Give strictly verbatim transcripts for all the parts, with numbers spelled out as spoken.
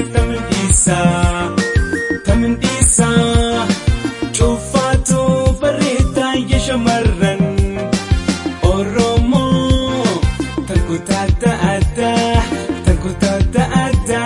tamin isa, tamin isa. Chufatu barita yeshamaran Oromo Tangkutata ada, tangkutata ada.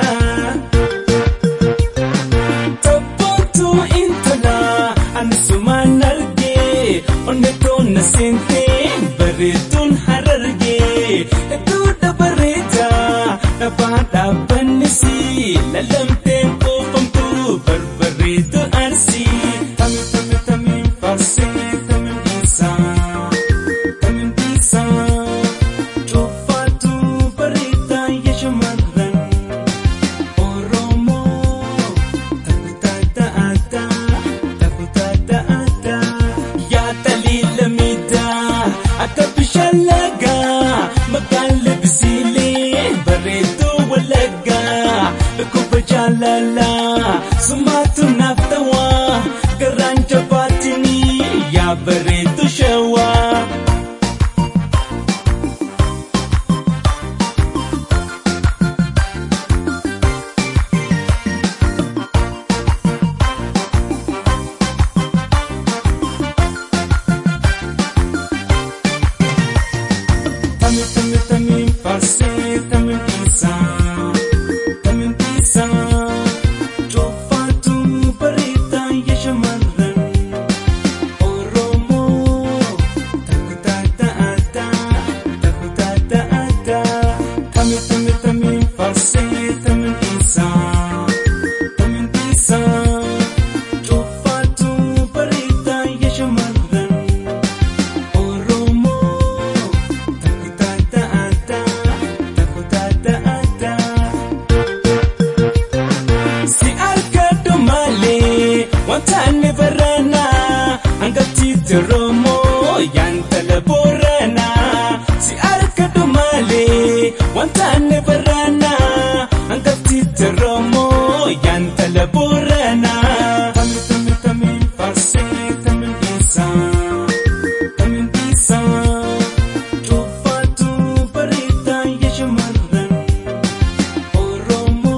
Taputu intala ansumanarge oneto nasinte baritun hararge. Etu da barita napada banisi lalam tempo pamtu barbaritu arsi. Tamin tamin tamin farsi tamin isa, tamin isa. Chufatu barita yeshamaran Oromo Tangkutata ada, tangkutata ada. Ya talilamida atapishalaga makalabsili baritu walaga kupajalala sumatu naftawa garanta batini ya baritu shawa. Tamin tamin tamin farsi tamin isa, tamin isa. Chufatu barita yeshamaran Oromo Tangkutata ada, tangkutata ada. Tamin tamin tamin farsi tamin isa, tamin isa. Chufatu barita yeshamaran Oromo Tangkutata ada, tangkutata ada. Si arkadu male watane barana angati romo yantala borana. Si arkadu male watane barana angati romo yantala borana. Tamin tamin tamin farsi tamin isa, tamin isa. Chufatu barita yeshamaran Oromo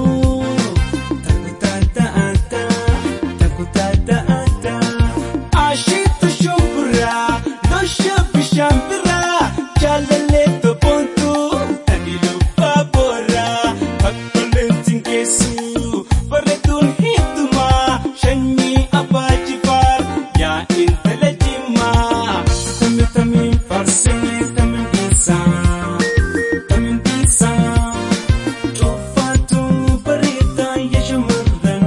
Tangkutata ada, tangkutata ada. Ashitu shumbura dosha bishambira jalale to pontu anilu babora pakpalenting kesu baretun hituma shanyi abajifar ya intelejima. Tamin tamin farsi tamin isa, tamin isa. Chufatu barita yeshamaran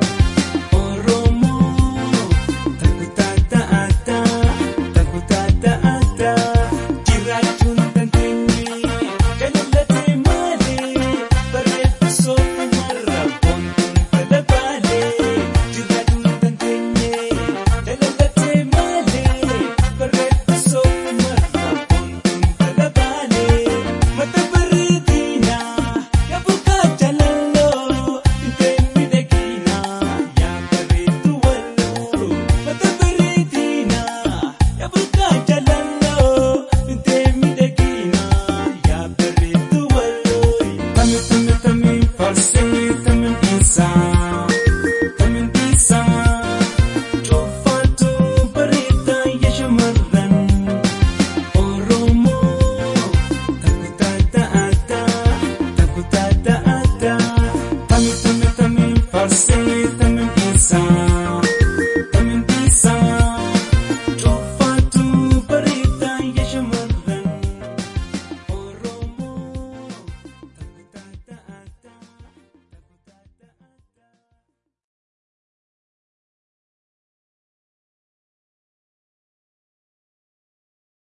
Oromo Tangkutata ada, tangkutata ada. Jirajun tantini jalalate male baretu sofu marabon talabale. Jirajun tantini jalalate male baretu sofu marabon talabale. Mata baridina ya buka jalalo intemi dekina ya baritu wallo. Mata baridina ya buka jalalo intemi dekina ya baritu wallo. Tamin tamin tamin farsi tamin isa, tamin isa. Chufatu barita yeshamaran Oromo Tangkutata ada, tangkutata ada. Tamin tamin tamin farsi tamin isa.